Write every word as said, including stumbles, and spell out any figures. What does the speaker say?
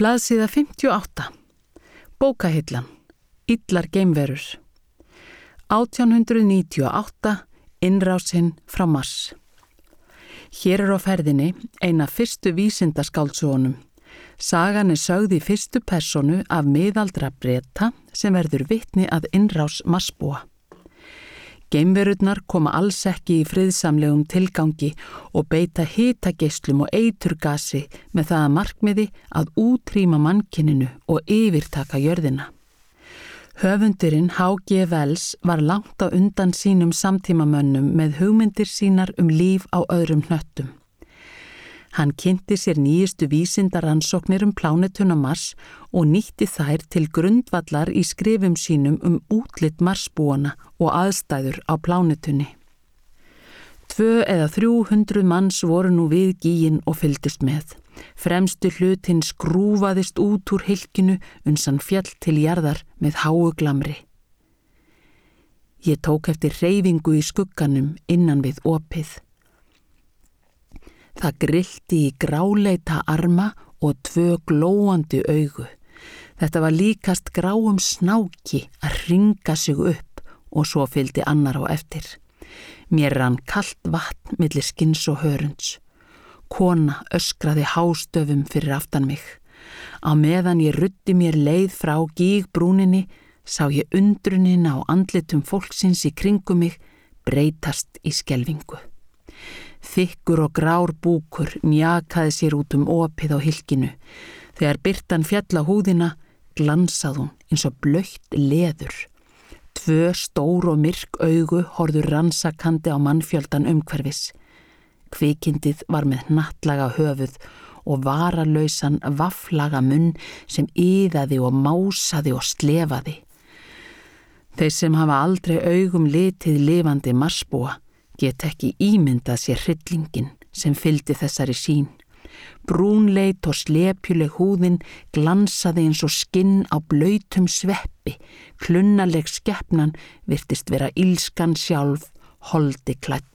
Blaðsíða fimmtíu og átta. Bókahillan. Illar geimverur. átján hundrað níutíu og átta. Innrásinn frá Mars. Hér er á ferðinni eina fyrstu vísindaskáldsögunum. Sagan er sögð í fyrstu persónu af miðaldra Breta sem verður vitni að innrás Marsbúa. Geimverurnar koma alls ekki í friðsamlegum tilgangi og beita hitageislum og eiturgasi með það að markmiði að útrýma mannkyninu og yfirtaka jörðina. Höfundurinn H G Wells var langt á undan sínum samtímamönnum með hugmyndir sínar um líf á öðrum hnöttum. Hann kynnti sér nýjustu vísindarannsóknir um plánetuna Mars og nýtti þær til grundvallar í skrifum sínum um útlit Marsbúana og aðstæður á plánetunni. Tvö eða þrjú hundruð manns voru nú við gíginn og fylgdust með. Fremstu hlutinn skrúfaðist út úr hylkinu uns hann féll til jarðar með háu glamri. Ég tók eftir hreyfingu í skugganum innan við opið. Það grillti í gráleita arma og tvö glóandi augu. Þetta var líkast gráum snáki að hringa sig upp og svo fylgdi annar á eftir. Mér rann kalt vatn milli skinns og hörunds. Kona öskraði hástöfum fyrir aftan mig. Á meðan ég ruddi mér leið frá gígbrúninni sá ég undrunin á andlitum fólksins í kringum mig breytast í skelfingu. Þykkur og grár búkur mjakaði sér út um opið á hylkinu. Þegar birtan féll á húðina glansað hún eins og blautt leður. Tvö stór og myrk augu horfðu rannsakandi á mannfjöldan umhverfis. Kvikindið var með hnattlaga höfuð og varalausan vafflaga munn sem iðaði og másaði og slefaði. Þeir sem hafa aldrei augum litið lifandi Marsbúa get ekki ímyndað sér hryllingin sem fylgdi þessari sýn. Brúnleit og slepjuleg húðin glansaði eins og skinn á blautum sveppi. Klunnaleg skepnan virtist vera illskan sjálf, holdi klædd.